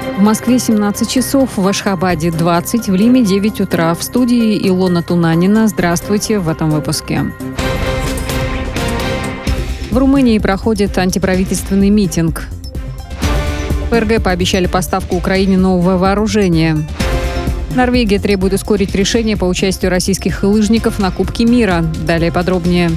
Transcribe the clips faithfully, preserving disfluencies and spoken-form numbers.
В Москве семнадцать часов, в Ашхабаде двадцать, в Лиме девять утра. В студии Илона Тунанина. Здравствуйте в этом выпуске. В Румынии проходит антиправительственный митинг. ФРГ пообещали поставку Украине нового вооружения. Норвегия требует ускорить решение по участию российских лыжников на Кубке мира. Далее подробнее.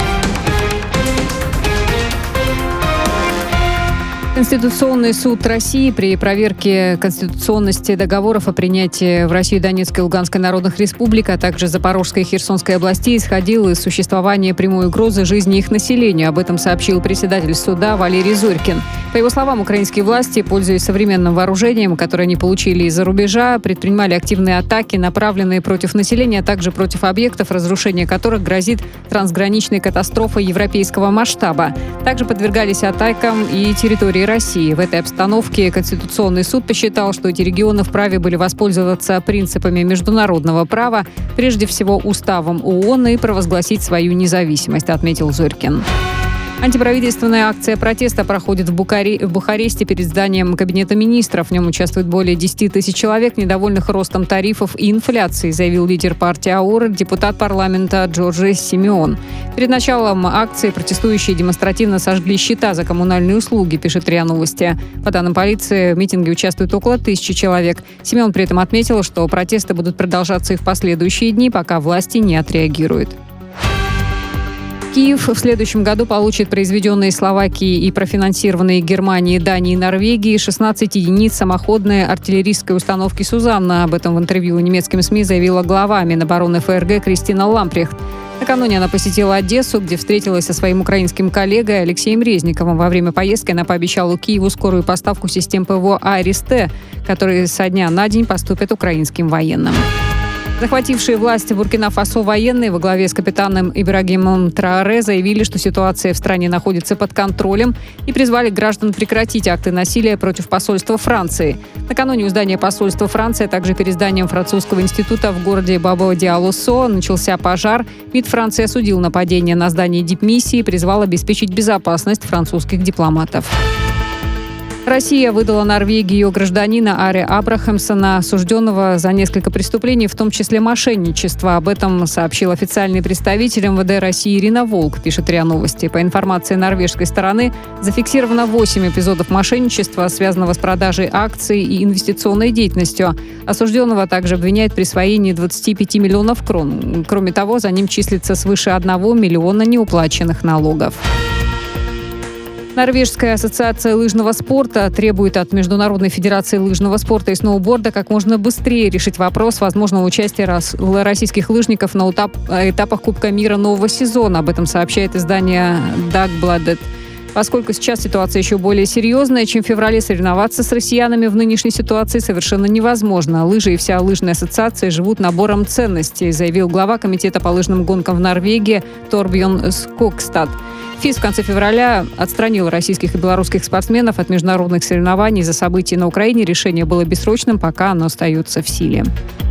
Конституционный суд России при проверке конституционности договоров о принятии в Россию Донецкой и Луганской народных республик, а также Запорожской и Херсонской областей исходил из существования прямой угрозы жизни их населения. Об этом сообщил председатель суда Валерий Зорькин. По его словам, украинские власти, пользуясь современным вооружением, которое они получили из-за рубежа, предпринимали активные атаки, направленные против населения, а также против объектов, разрушение которых грозит трансграничной катастрофой европейского масштаба. Также подвергались атакам и территории России. В этой обстановке Конституционный суд посчитал, что эти регионы вправе были воспользоваться принципами международного права, прежде всего уставом ООН, и провозгласить свою независимость, отметил Зорькин. Антиправительственная акция протеста проходит в, Бухаре... в Бухаресте перед зданием Кабинета министров. В нем участвует более десяти тысяч человек, недовольных ростом тарифов и инфляцией, заявил лидер партии АУР, депутат парламента Джорджи Симеон. Перед началом акции протестующие демонстративно сожгли счета за коммунальные услуги, пишет РИА Новости. По данным полиции, в митинге участвует около тысячи человек. Симеон при этом отметил, что протесты будут продолжаться и в последующие дни, пока власти не отреагируют. Киев в следующем году получит произведенные Словакией и профинансированные Германией, Данией и Норвегией шестнадцать единиц самоходной артиллерийской установки «Сузанна». Об этом в интервью немецким СМИ заявила глава Минобороны ФРГ Кристина Лампрехт. Накануне она посетила Одессу, где встретилась со своим украинским коллегой Алексеем Резниковым. Во время поездки она пообещала Киеву скорую поставку систем ПВО «Айрис-Т», которые со дня на день поступят украинским военным. Захватившие власти Буркина-Фасо военные во главе с капитаном Ибрагимом Трааре заявили, что ситуация в стране находится под контролем, и призвали граждан прекратить акты насилия против посольства Франции. Накануне у здания посольства Франции, а также перед зданием французского института в городе Бабо-Диалосо начался пожар. МИД Франции осудил нападение на здание дипмиссии и призвал обеспечить безопасность французских дипломатов. Россия выдала Норвегии ее гражданина Ари Абрахамсона, осужденного за несколько преступлений, в том числе мошенничество. Об этом сообщил официальный представитель МВД России Ирина Волк, пишет РИА Новости. По информации норвежской стороны, зафиксировано восемь эпизодов мошенничества, связанного с продажей акций и инвестиционной деятельностью. Осужденного также обвиняют в присвоении двадцати пяти миллионов крон. Кроме того, за ним числится свыше одного миллиона неуплаченных налогов. Норвежская ассоциация лыжного спорта требует от Международной федерации лыжного спорта и сноуборда как можно быстрее решить вопрос возможного участия российских лыжников на этапах Кубка мира нового сезона. Об этом сообщает издание Dagbladet. Поскольку сейчас ситуация еще более серьезная, чем в феврале, соревноваться с россиянами в нынешней ситуации совершенно невозможно. Лыжи и вся лыжная ассоциация живут набором ценностей, заявил глава комитета по лыжным гонкам в Норвегии Торбьон Скокстад. ФИС в конце февраля отстранил российских и белорусских спортсменов от международных соревнований за события на Украине. Решение было бессрочным, пока оно остается в силе.